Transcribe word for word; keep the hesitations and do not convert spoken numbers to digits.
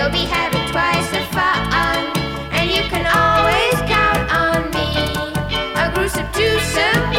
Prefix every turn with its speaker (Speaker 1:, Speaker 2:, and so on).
Speaker 1: we'll be having twice the fun. And you can always count on me, a gruesome twosome